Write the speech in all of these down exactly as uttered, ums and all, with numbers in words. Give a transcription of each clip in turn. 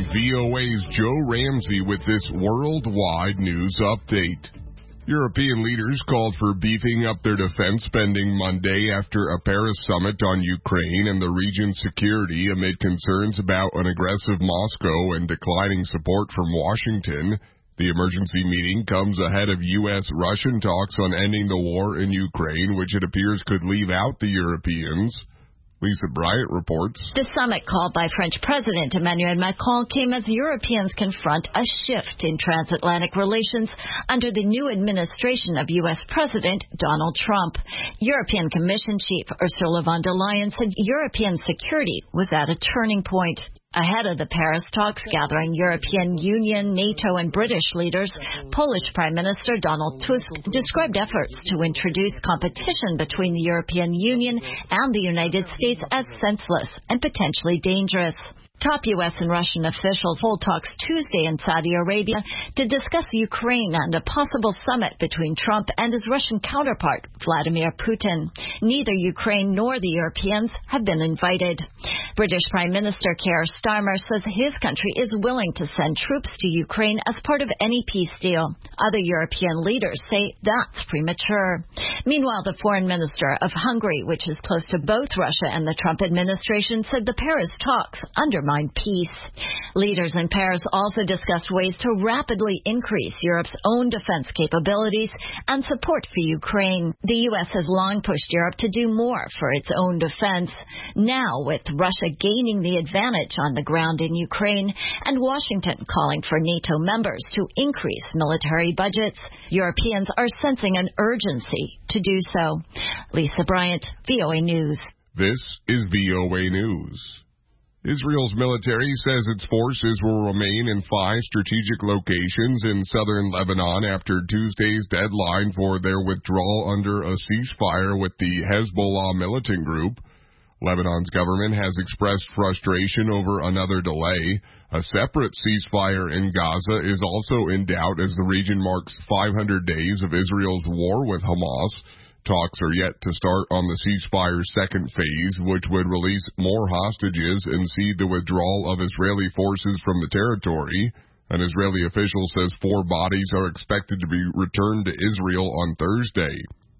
V O A's Joe Ramsey with this worldwide news update. European leaders called for beefing up their defense spending Monday after a Paris summit on Ukraine and the region's security amid concerns about an aggressive Moscow and declining support from Washington. The emergency meeting comes ahead of U S Russian talks on ending the war in Ukraine, which it appears could leave out the Europeans. Lisa Bryant reports. The summit called by French President Emmanuel Macron came as Europeans confront a shift in transatlantic relations under the new administration of U S President Donald Trump. European Commission Chief Ursula von der Leyen said European security was at a turning point. Ahead of the Paris talks gathering European Union, NATO, and British leaders, Polish Prime Minister Donald Tusk described efforts to introduce competition between the European Union and the United States as senseless and potentially dangerous. Top U S and Russian officials hold talks Tuesday in Saudi Arabia to discuss Ukraine and a possible summit between Trump and his Russian counterpart, Vladimir Putin. Neither Ukraine nor the Europeans have been invited. British Prime Minister Keir Starmer says his country is willing to send troops to Ukraine as part of any peace deal. Other European leaders say that's premature. Meanwhile, the foreign minister of Hungary, which is close to both Russia and the Trump administration, said the Paris talks undermine peace. Leaders in Paris also discussed ways to rapidly increase Europe's own defense capabilities and support for Ukraine. The U S has long pushed Europe to do more for its own defense. Now, with Russia gaining the advantage on the ground in Ukraine and Washington calling for NATO members to increase military budgets, Europeans are sensing an urgency to do so. Lisa Bryant, V O A News. This is V O A News. Israel's military says its forces will remain in five strategic locations in southern Lebanon after Tuesday's deadline for their withdrawal under a ceasefire with the Hezbollah militant group. Lebanon's government has expressed frustration over another delay. A separate ceasefire in Gaza is also in doubt as the region marks five hundred days of Israel's war with Hamas. Talks are yet to start on the ceasefire's second phase, which would release more hostages and see the withdrawal of Israeli forces from the territory. An Israeli official says four bodies are expected to be returned to Israel on Thursday.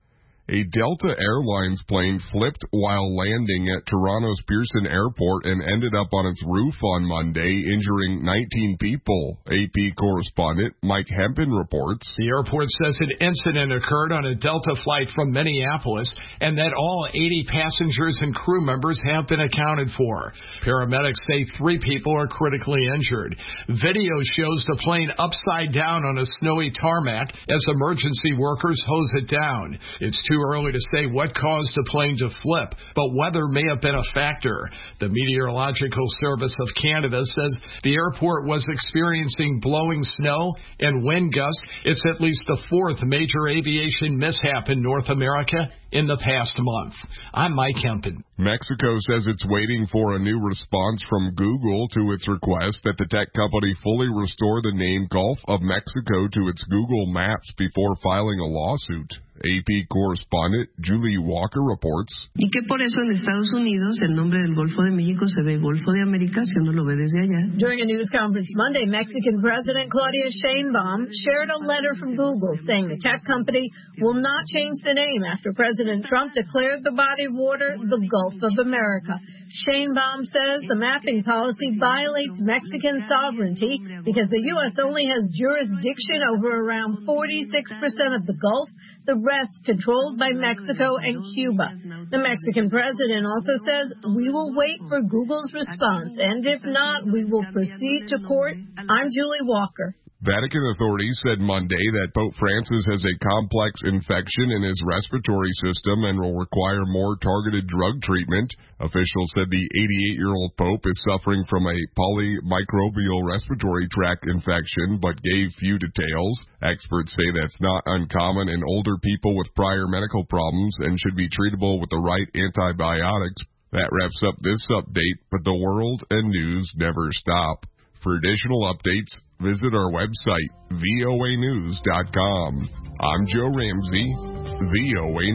A Delta Airlines plane flipped while landing at Toronto's Pearson Airport and ended up on its roof on Monday, injuring nineteen people. A P correspondent Mike Hempen reports. The airport says an incident occurred on a Delta flight from Minneapolis and that all eighty passengers and crew members have been accounted for. Paramedics say three people are critically injured. Video shows the plane upside down on a snowy tarmac as emergency workers hose it down. It's too early to say what caused the plane to flip, but weather may have been a factor. The Meteorological Service of Canada says the airport was experiencing blowing snow and wind gusts. It's at least the fourth major aviation mishap in North America in the past month. I'm Mike Hempen. Mexico says it's waiting for a new response from Google to its request that the tech company fully restore the name Gulf of Mexico to its Google Maps before filing a lawsuit. A P correspondent Julie Walker reports. Y que por eso en Estados Unidos el nombre del Golfo de México se ve Golfo de América si uno lo ve desde allá. During a news conference Monday, Mexican President Claudia Sheinbaum shared a letter from Google saying the tech company will not change the name after President Trump declared the body of water the Gulf of America. Sheinbaum says the mapping policy violates Mexican sovereignty because the U S only has jurisdiction over around forty-six percent of the Gulf, the rest controlled by Mexico and Cuba. The Mexican president also says, we will wait for Google's response, and if not, we will proceed to court. I'm Julie Walker. Vatican authorities said Monday that Pope Francis has a complex infection in his respiratory system and will require more targeted drug treatment. Officials said the eighty-eight-year-old Pope is suffering from a polymicrobial respiratory tract infection, but gave few details. Experts say that's not uncommon in older people with prior medical problems and should be treatable with the right antibiotics. That wraps up this update, but the world and news never stop. For additional updates, visit our website, V O A news dot com. I'm Joe Ramsey, V O A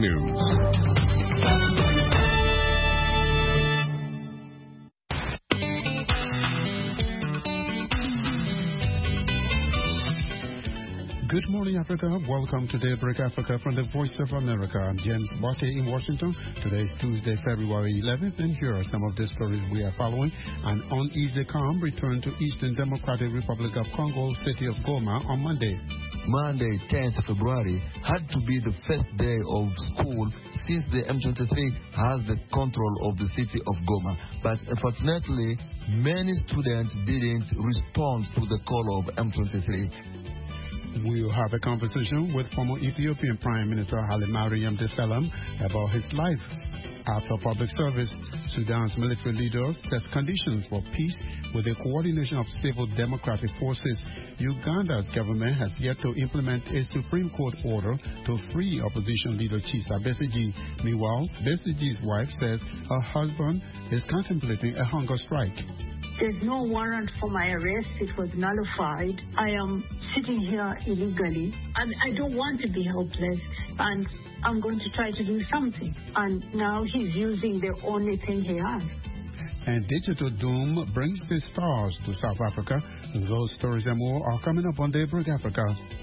News. Good morning, Africa. Welcome to Daybreak Africa from the Voice of America. I'm James Botte in Washington. Today is Tuesday, February eleventh, and here are some of the stories we are following. An uneasy calm returned to Eastern Democratic Republic of Congo, city of Goma, on Monday. Monday, tenth February, had to be the first day of school since the M twenty-three has the control of the city of Goma. But unfortunately, many students didn't respond to the call of M twenty-three. We'll have a conversation with former Ethiopian Prime Minister Haile Mariam Desalegn about his life. After public service, Sudan's military leaders set conditions for peace with the coordination of civil democratic forces. Uganda's government has yet to implement a Supreme Court order to free opposition leader Kizza Besigye. Meanwhile, Besigye's wife says her husband is contemplating a hunger strike. There's no warrant for my arrest. It was nullified. I am sitting here illegally. And I don't want to be helpless. And I'm going to try to do something. And now he's using the only thing he has. And Digital Doom brings the stars to South Africa. Those stories and more are coming up on Daybreak Africa.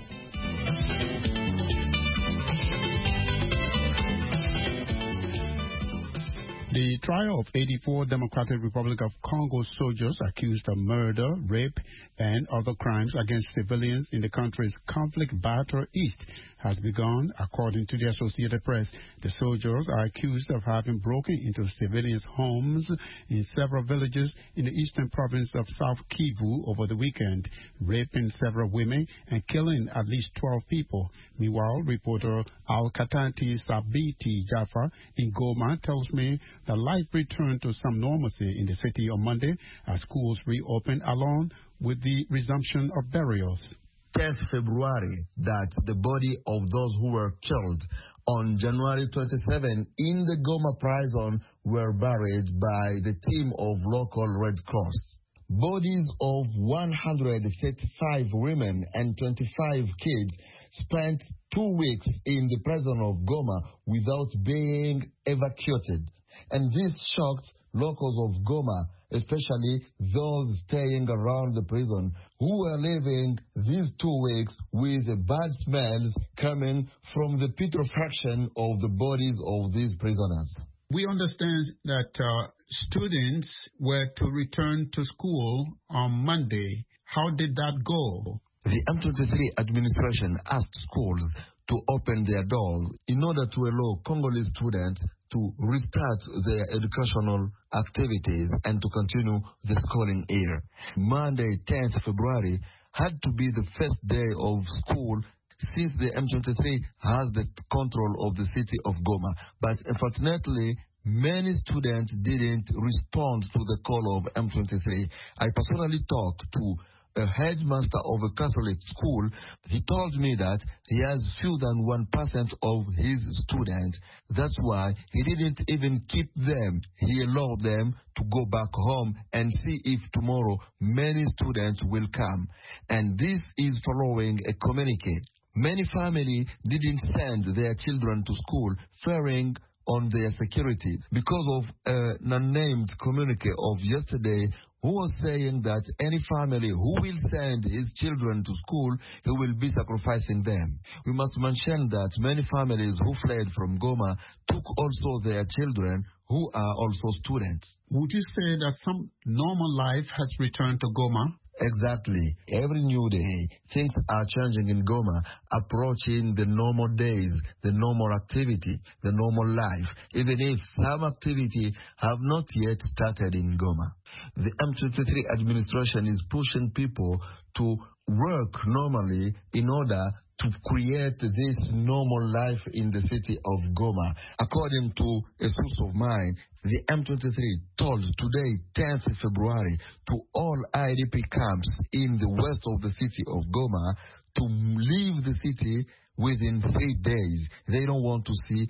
The trial of eighty-four Democratic Republic of Congo soldiers accused of murder, rape, and other crimes against civilians in the country's conflict-battered east has begun, according to the Associated Press. The soldiers are accused of having broken into civilians' homes in several villages in the eastern province of South Kivu over the weekend, raping several women and killing at least twelve people. Meanwhile, reporter Al-Katanti Sabiti Jaffa in Goma tells me that life returned to some normalcy in the city on Monday as schools reopened along with the resumption of burials. tenth February, that the body of those who were killed on January twenty-seventh in the Goma prison were buried by the team of local Red Cross. Bodies of one hundred thirty-five women and twenty-five kids spent two weeks in the prison of Goma without being evacuated. And this shocked locals of Goma, especially those staying around the prison, who were living these two weeks with bad smells coming from the putrefaction of the bodies of these prisoners. We understand that uh, students were to return to school on Monday. How did that go? The M twenty-three administration asked schools to open their doors in order to allow Congolese students to restart their educational activities and to continue the schooling year. Monday, tenth February, had to be the first day of school since the M twenty-three has the control of the city of Goma. But unfortunately, many students didn't respond to the call of M twenty-three. I personally talked to a headmaster of a Catholic school. He told me that he has fewer than one percent of his students. That's why he didn't even keep them. He allowed them to go back home and see if tomorrow many students will come. And this is following a communique. Many families didn't send their children to school, fearing on their security because of an unnamed communique of yesterday who was saying that any family who will send his children to school, he will be sacrificing them. We must mention that many families who fled from Goma took also their children who are also students. Would you say that some normal life has returned to Goma? Exactly. Every new day, things are changing in Goma, approaching the normal days, the normal activity, the normal life, even if some activity have not yet started in Goma. The M twenty-three administration is pushing people to work normally in order to create this normal life in the city of Goma. According to a source of mine, the M twenty-three told today, tenth February, to all I D P camps in the west of the city of Goma to leave the city within three days. They don't want to see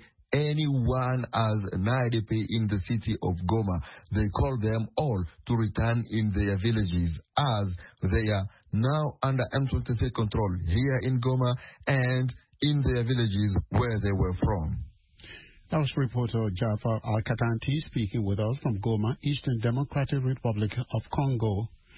anyone as an I D P in the city of Goma. They call them all to return in their villages as they are now under M twenty-three control here in Goma and in their villages where they were from. That was reporter Jaffa Al-Katanti speaking with us from Goma, Eastern Democratic Republic of Congo.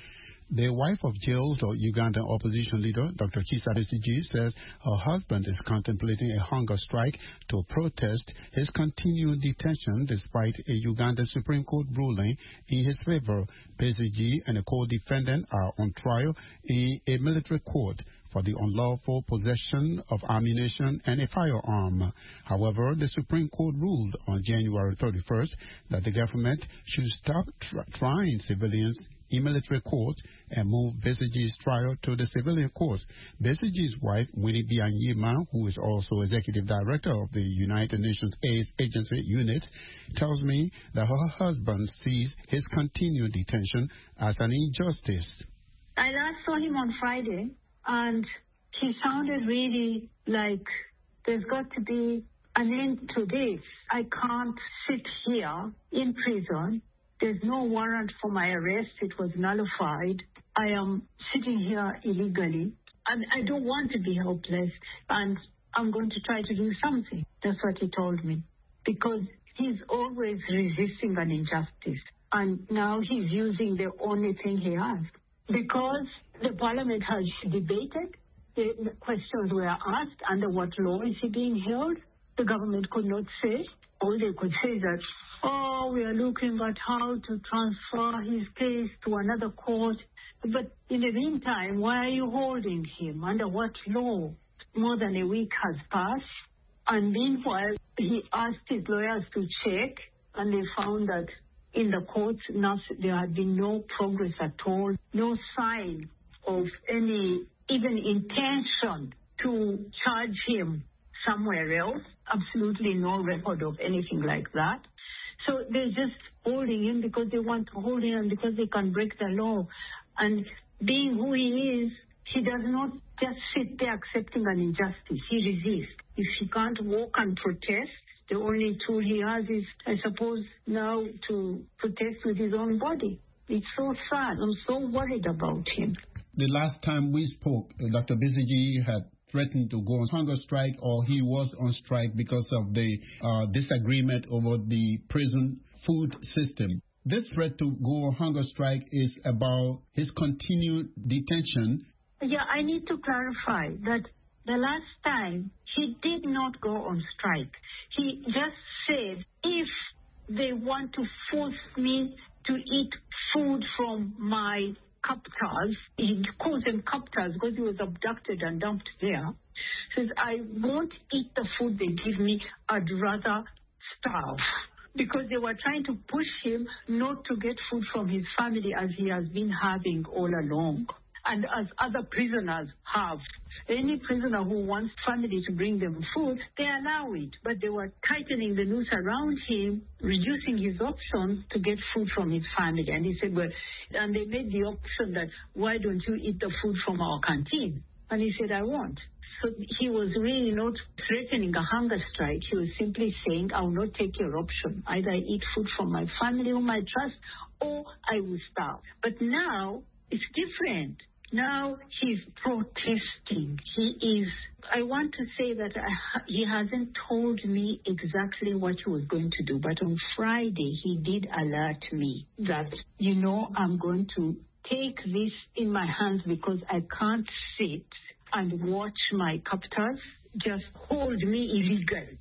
The wife of jailed Ugandan opposition leader, Doctor Kizza Besigye, says her husband is contemplating a hunger strike to protest his continued detention despite a Uganda Supreme Court ruling in his favor. Besigye and a co-defendant are on trial in a military court for the unlawful possession of ammunition and a firearm. However, the Supreme Court ruled on January thirty-first that the government should stop tr- trying civilians in military courts and move Besigye's trial to the civilian courts. Besigye's wife, Winnie Byanyima, who is also executive director of the United Nations AIDS Agency unit, tells me that her husband sees his continued detention as an injustice. I last saw him on Friday, and he sounded really like there's got to be an end to this. I can't sit here in prison. There's no warrant for my arrest. It was nullified. I am sitting here illegally. And I don't want to be helpless. And I'm going to try to do something. That's what he told me. Because he's always resisting an injustice. And now he's using the only thing he has. Because the parliament has debated, the questions were asked, under what law is he being held? The government could not say. All they could say is that, oh, we are looking at how to transfer his case to another court. But in the meantime, why are you holding him? Under what law? More than a week has passed. And meanwhile, he asked his lawyers to check, and they found that in the courts, there had been no progress at all, no sign of any, even intention to charge him somewhere else. Absolutely no record of anything like that. So they're just holding him because they want to hold him and because they can break the law. And being who he is, he does not just sit there accepting an injustice. He resists. If he can't walk and protest, the only tool he has is, I suppose, now to protest with his own body. It's so sad. I'm so worried about him. The last time we spoke, uh, Doctor Besigye had threatened to go on hunger strike, or he was on strike because of the uh, disagreement over the prison food system. This threat to go on hunger strike is about his continued detention. Yeah, I need to clarify that the last time he did not go on strike. He just said, if they want to force me to eat food from my captors, he calls them captors because he was abducted and dumped there, says, I won't eat the food they give me, I'd rather starve. Because they were trying to push him not to get food from his family as he has been having all along. And as other prisoners have. Any prisoner who wants family to bring them food, they allow it. But they were tightening the noose around him, reducing his options to get food from his family. And he said, well, and they made the option that, why don't you eat the food from our canteen? And he said, I won't. So he was really not threatening a hunger strike. He was simply saying, I will not take your option. Either I eat food from my family whom I trust, or I will starve. But now it's different. Now he's protesting. He is, I want to say that I, he hasn't told me exactly what he was going to do, but on Friday he did alert me that, you know, I'm going to take this in my hands because I can't sit and watch my captors just hold me illegally.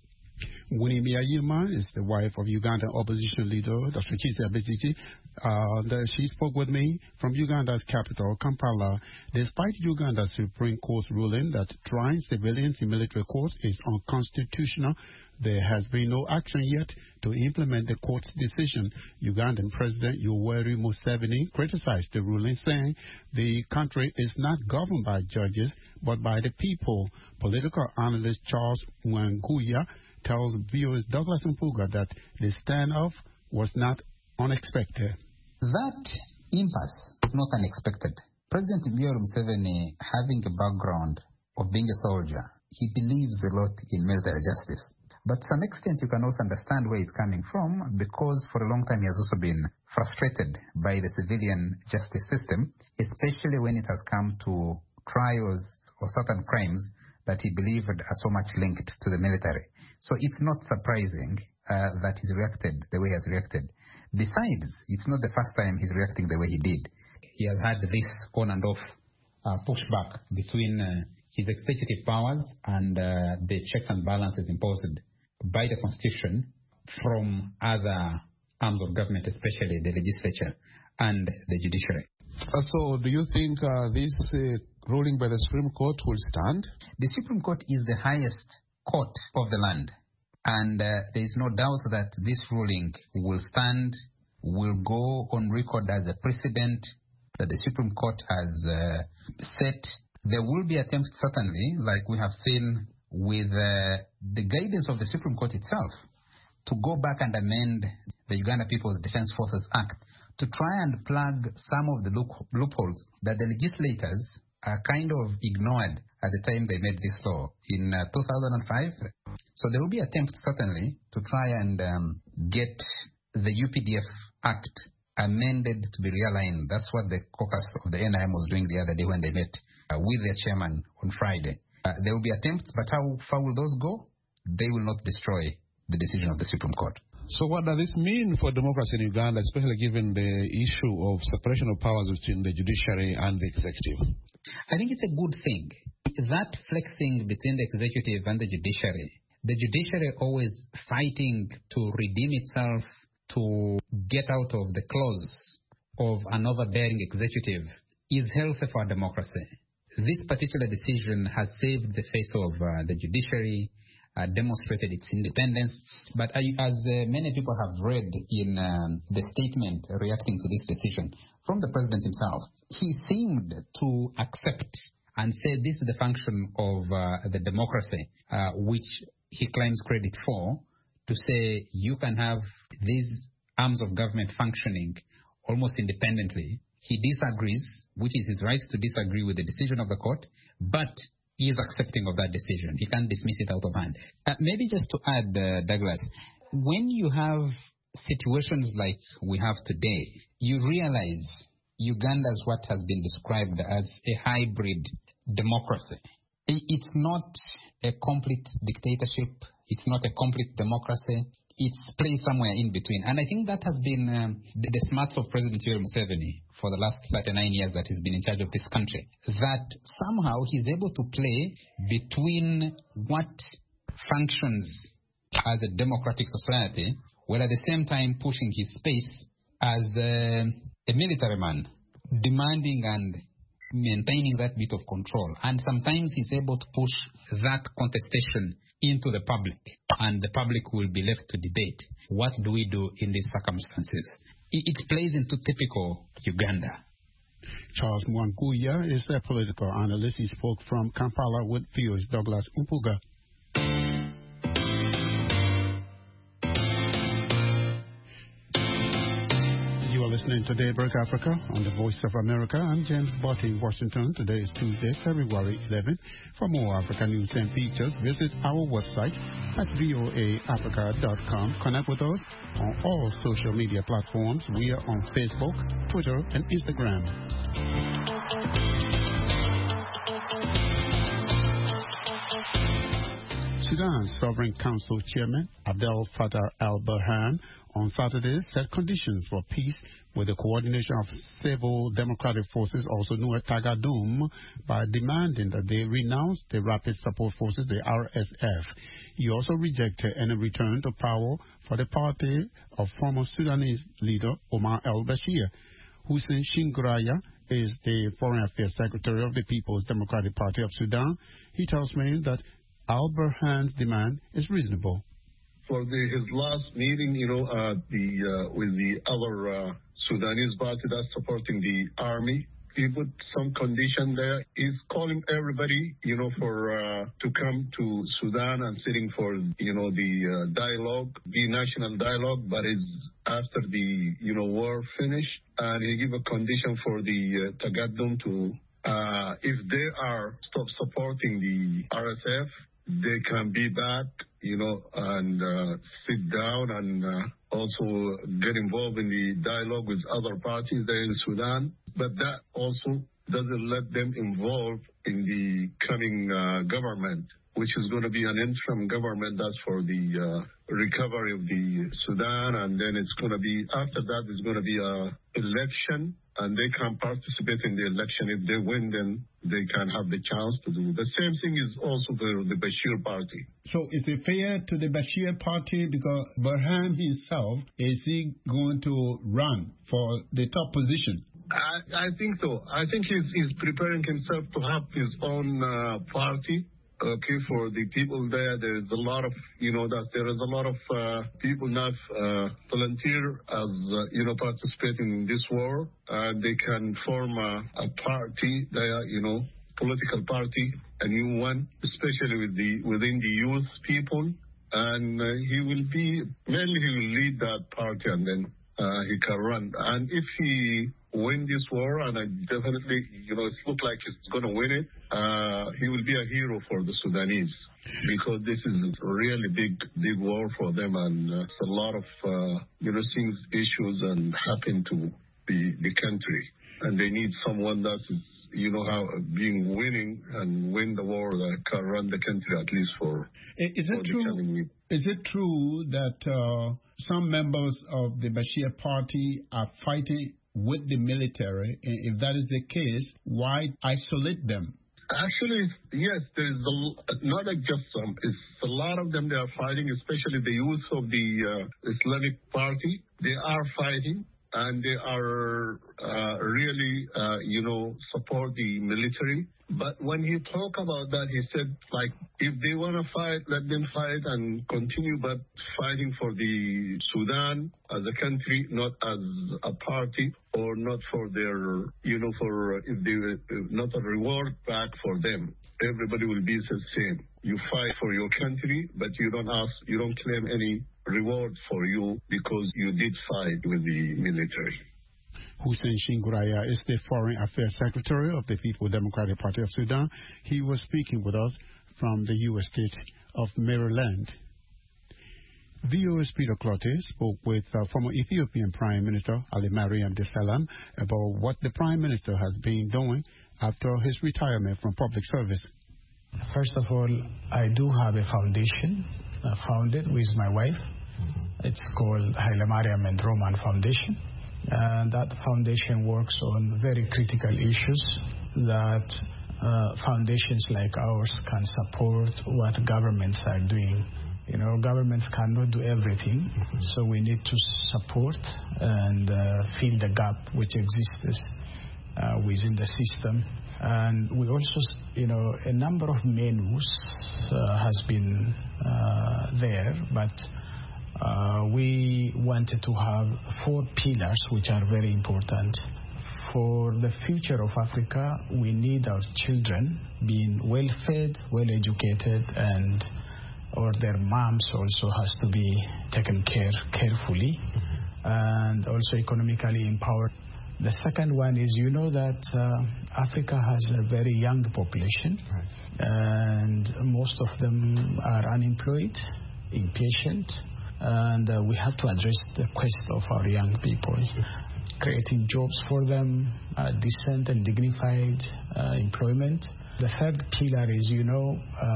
Winnie Byanyima is the wife of Ugandan opposition leader, Doctor Kizza Besigye. Uh, she spoke with me from Uganda's capital, Kampala. Despite Uganda's Supreme Court's ruling that trying civilians in military courts is unconstitutional, there has been no action yet to implement the court's decision. Ugandan President Yoweri Museveni criticized the ruling, saying the country is not governed by judges, but by the people. Political analyst Charles Mwanguya tells viewers Douglas Mpuga that the standoff was not unexpected. That impasse is not unexpected. President Yoweri Museveni, having a background of being a soldier, he believes a lot in military justice. But to some extent, you can also understand where it's coming from, because for a long time he has also been frustrated by the civilian justice system, especially when it has come to trials or certain crimes that he believed are so much linked to the military. So it's not surprising uh, that he's reacted the way he has reacted. Besides, it's not the first time he's reacting the way he did. He has had this on and off uh, pushback between uh, his executive powers and uh, the checks and balances imposed by the Constitution from other arms of government, especially the legislature and the judiciary. Uh, so do you think uh, this uh, ruling by the Supreme Court will stand? The Supreme Court is the highest court of the land, and uh, there is no doubt that this ruling will stand, will go on record as a precedent that the Supreme Court has uh, set. There will be attempts, certainly, like we have seen with uh, the guidance of the Supreme Court itself, to go back and amend the Uganda People's Defense Forces Act to try and plug some of the loop- loopholes that the legislators uh, kind of ignored at the time they made this law in uh, two thousand five. So there will be attempts, certainly, to try and um, get the U P D F Act amended to be realigned. That's what the caucus of the N I M was doing the other day when they met uh, with their chairman on Friday. Uh, there will be attempts, but how far will those go? They will not destroy the decision of the Supreme Court. So what does this mean for democracy in Uganda, especially given the issue of separation of powers between the judiciary and the executive? I think it's a good thing. That flexing between the executive and the judiciary, the judiciary always fighting to redeem itself, to get out of the claws of an overbearing executive, is healthy for democracy. This particular decision has saved the face of uh, the judiciary, uh, demonstrated its independence. But I, as uh, many people have read in um, the statement reacting to this decision from the president himself, he seemed to accept and say this is the function of uh, the democracy, uh, which he claims credit for, to say you can have these arms of government functioning almost independently. He disagrees, which is his right to disagree with the decision of the court, but he is accepting of that decision. He can't dismiss it out of hand. Uh, maybe just to add, uh, Douglas, when you have situations like we have today, you realize Uganda is what has been described as a hybrid democracy. It's not a complete dictatorship. It's not a complete democracy. It's placed somewhere in between. And I think that has been um, the, the smarts of President Yoweri Museveni for the last thirty-nine years that he's been in charge of this country. That somehow he's able to play between what functions as a democratic society, while at the same time pushing his space as a, a military man, demanding and maintaining that bit of control. And sometimes he's able to push that contestation into the public, and the public will be left to debate, what do we do in these circumstances? It, it plays into typical Uganda. Charles Mwanguya is a political analyst. He spoke from Kampala with V O's Douglas Umpuga. Listening to Daybreak Africa on the Voice of America. I'm James Botti in Washington. Today is Tuesday, February eleventh. For more African news and features, visit our website at voa africa dot com. Connect with us on all social media platforms. We are on Facebook, Twitter, and Instagram. Sudan's Sovereign Council Chairman Abdel Fattah al-Burhan on Saturday set conditions for peace with the coordination of civil democratic forces, also known as Tagadoum, by demanding that they renounce the Rapid Support Forces, the R S F. He also rejected any return to power for the party of former Sudanese leader Omar al-Bashir. Hussein Shingraya is the Foreign Affairs Secretary of the People's Democratic Party of Sudan. He tells me that al-Burhan's demand is reasonable. For the, his last meeting, you know, uh, the uh, with the other uh, Sudanese party that's supporting the army, he put some condition there. He's calling everybody, you know, for uh, to come to Sudan and sitting for, you know, the uh, dialogue, the national dialogue, but it's after the, you know, war finished. And he give a condition for the uh, Tagadoum to, uh, if they are stop supporting the R S F, they can be back, you know, and uh, sit down and uh, also get involved in the dialogue with other parties there in Sudan. But that also doesn't let them involve in the coming uh, government, which is going to be an interim government that's for the uh, recovery of the Sudan. And then it's going to be, after that, it's going to be an election and they can participate in the election. If they win, then they can have the chance to do. The same thing is also for the Bashir party. So is it fair to the Bashir party, because Burhan himself, is he going to run for the top position? I, I think so. I think he's, he's preparing himself to have his own uh, party. Okay, for the people there, there is a lot of, you know, that there is a lot of uh, people not uh, volunteer as, uh, you know, participating in this war. Uh, they can form a, a party there, you know, political party, a new one, especially with the within the youth people. And uh, he will be, mainly he will lead that party, and then uh, he can run. And if he win this war, and I definitely, you know, it looks like he's going to win it, uh, he will be a hero for the Sudanese, because this is a really big, big war for them, and uh, it's a lot of, uh, you know, things, issues, and happen to the, the country, and they need someone that is, you know, how being winning and win the war that can run the country at least for. Is for it true? Is it true that uh, some members of the Bashir party are fighting with the military? And if that is the case, why isolate them? Actually, yes, there is a, not like just some. It's a lot of them. They are fighting, especially the youth of the uh, Islamic Party. They are fighting, and they are uh, really, uh, you know, support the military. But when he talked about that, he said, like, if they want to fight, let them fight and continue, but fighting for the Sudan as a country, not as a party, or not for their, you know, for, if they, not a reward back for them. Everybody will be the same. You fight for your country, but you don't ask, you don't claim any reward for you because you did fight with the military. Hussein Shinguraya is the Foreign Affairs Secretary of the People Democratic Party of Sudan. He was speaking with us from the U S state of Maryland. V O A's Peter Clottey spoke with uh, former Ethiopian Prime Minister Ali Mariam Desalegn about what the Prime Minister has been doing after his retirement from public service. First of all, I do have a foundation uh, founded with my wife. It's called Haile Mariam and Roman Foundation. And that foundation works on very critical issues that uh, foundations like ours can support what governments are doing. You know, governments cannot do everything, mm-hmm. so we need to support and uh, fill the gap which exists uh, within the system. And we also, you know, a number of menus uh, has been uh, there, but Uh, we wanted to have four pillars which are very important. For the future of Africa, we need our children being well-fed, well-educated, and or their moms also has to be taken care carefully, mm-hmm. and also economically empowered. The second one is, you know that uh, Africa has a very young population, right. and most of them are unemployed, impatient, and uh, we have to address the quest of our young people, creating jobs for them, uh, decent and dignified uh, employment. The third pillar is, you know,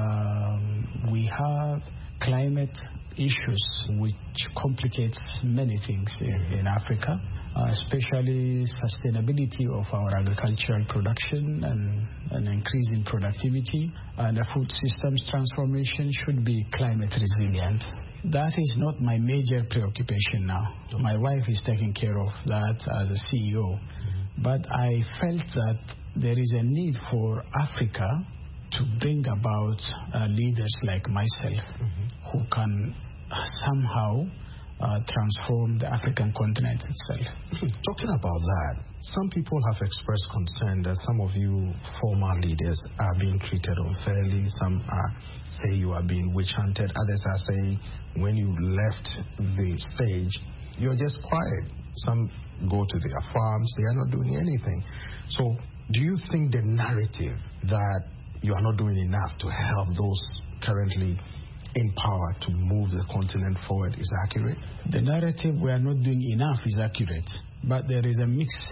um, we have climate issues which complicates many things in, in Africa, uh, especially sustainability of our agricultural production and an increase in productivity, and the food systems transformation should be climate resilient. That is not my major preoccupation now. My wife is taking care of that as a C E O. Mm-hmm. But I felt that there is a need for Africa to bring about uh, leaders like myself, mm-hmm. who can somehow uh, transform the African continent itself. Talking about that, some people have expressed concern that some of you former leaders are being treated unfairly. Some are say you are being witch hunted. Others are saying when you left the stage, you're just quiet. Some go to their farms. They are not doing anything. So do you think the narrative that you are not doing enough to help those currently in power to move the continent forward is accurate? The narrative we are not doing enough is accurate, but there is a mixed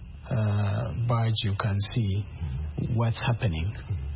uh, badge you can see what's happening.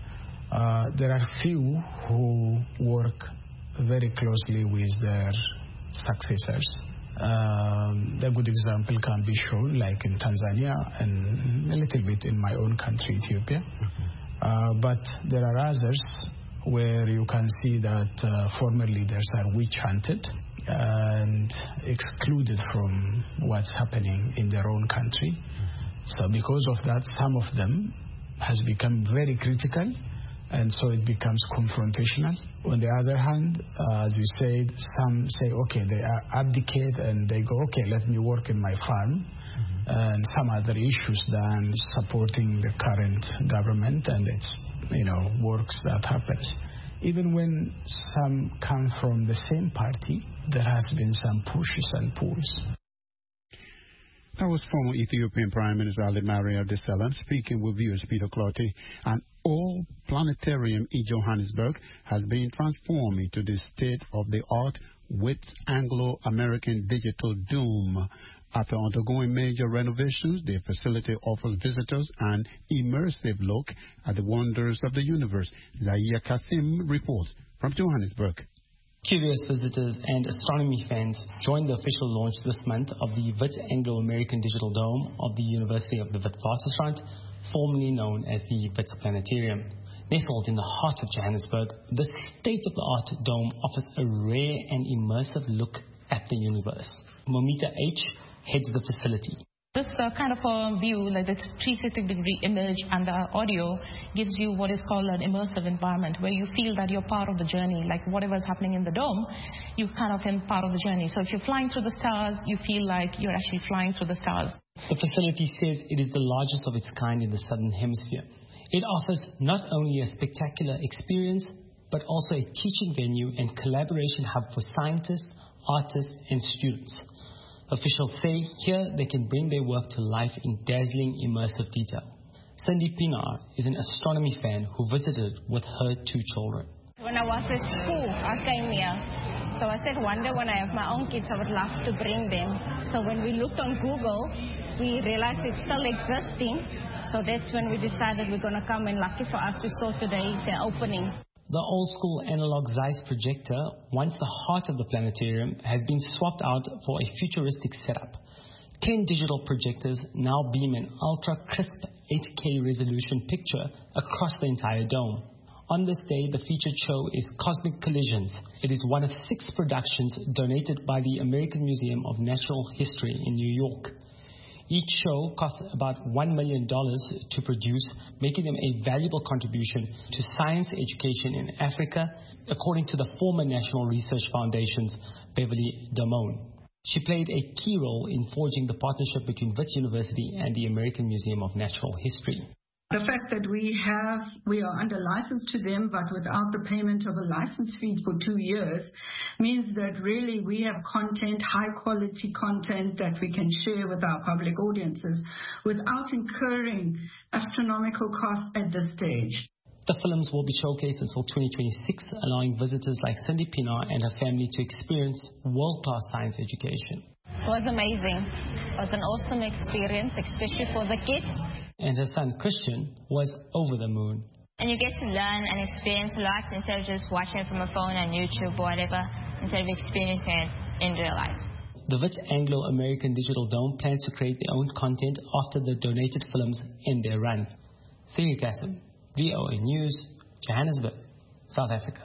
Uh, there are few who work very closely with their successors Um, a good example can be shown like in Tanzania and a little bit in my own country, Ethiopia. Mm-hmm. Uh, but there are others where you can see that uh, former leaders are witch hunted and excluded from what's happening in their own country. Mm-hmm. So because of that, some of them has become very critical, and so it becomes confrontational. On the other hand, uh, as you said, some say, okay, they abdicate and they go, okay, let me work in my farm, mm-hmm. and some other issues than supporting the current government and its, you know, works that happens. Even when some come from the same party, there has been some pushes and pulls. That was former Ethiopian Prime Minister Haile Mariam Desalegn speaking with viewers Peter Clotty. An old planetarium in Johannesburg has been transformed into the state-of-the-art with Anglo-American digital dome. After undergoing major renovations, the facility offers visitors an immersive look at the wonders of the universe. Zahia Kasim reports from Johannesburg. Curious visitors and astronomy fans joined the official launch this month of the Wits Anglo-American Digital Dome of the University of the Witwatersrand, formerly known as the Wits Planetarium. Nestled in the heart of Johannesburg, this state-of-the-art dome offers a rare and immersive look at the universe. Momita H. heads the facility. This uh, kind of a view, like the three sixty degree image and the audio, gives you what is called an immersive environment, where you feel that you're part of the journey. Like whatever is happening in the dome, you're kind of in part of the journey. So if you're flying through the stars, you feel like you're actually flying through the stars. The facility says it is the largest of its kind in the Southern Hemisphere. It offers not only a spectacular experience, but also a teaching venue and collaboration hub for scientists, artists, and students. Officials say here they can bring their work to life in dazzling, immersive detail. Cindy Pinar is an astronomy fan who visited with her two children. When I was at school, I came here. So I said, one day when I have my own kids, I would love to bring them. So when we looked on Google, we realized it's still existing. So that's when we decided we're going to come, and lucky for us, we saw today the opening. The old-school analog Zeiss projector, once the heart of the planetarium, has been swapped out for a futuristic setup. Ten digital projectors now beam an ultra-crisp eight K resolution picture across the entire dome. On this day, the featured show is Cosmic Collisions. It is one of six productions donated by the American Museum of Natural History in New York. Each show costs about one million dollars to produce, making them a valuable contribution to science education in Africa, according to the former National Research Foundation's Beverly Damone. She played a key role in forging the partnership between Wits University and the American Museum of Natural History. The fact that we have, we are under license to them, but without the payment of a license fee for two years, means that really we have content, high quality content that we can share with our public audiences without incurring astronomical costs at this stage. The films will be showcased until twenty twenty-six, allowing visitors like Cindy Pinar and her family to experience world-class science education. It was amazing. It was an awesome experience, especially for the kids. And her son Christian was over the moon. And you get to learn and experience a lot instead of just watching it from a phone on YouTube or whatever, instead of experiencing it in real life. The Wits Anglo-American Digital Dome plans to create their own content after the donated films end their run. Zahia Kasim, V O A News, Johannesburg, South Africa.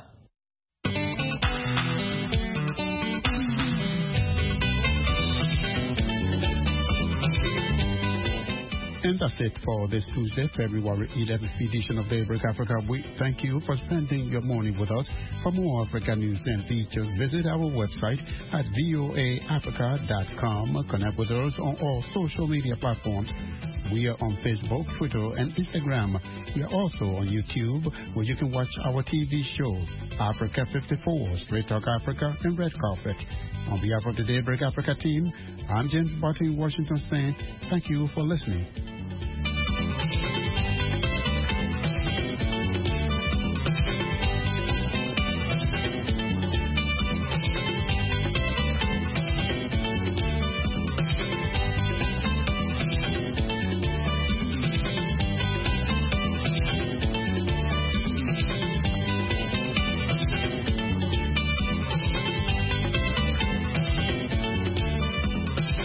And that's it for this Tuesday, February eleventh edition of Daybreak Africa. We thank you for spending your morning with us. For more Africa news and features, visit our website at voa africa dot com. Connect with us on all social media platforms. We are on Facebook, Twitter, and Instagram. We are also on YouTube, where you can watch our T V shows, Africa fifty-four, Straight Talk Africa, and Red Carpet. On behalf of the Daybreak Africa team, I'm James Barton in Washington saying thank you for listening.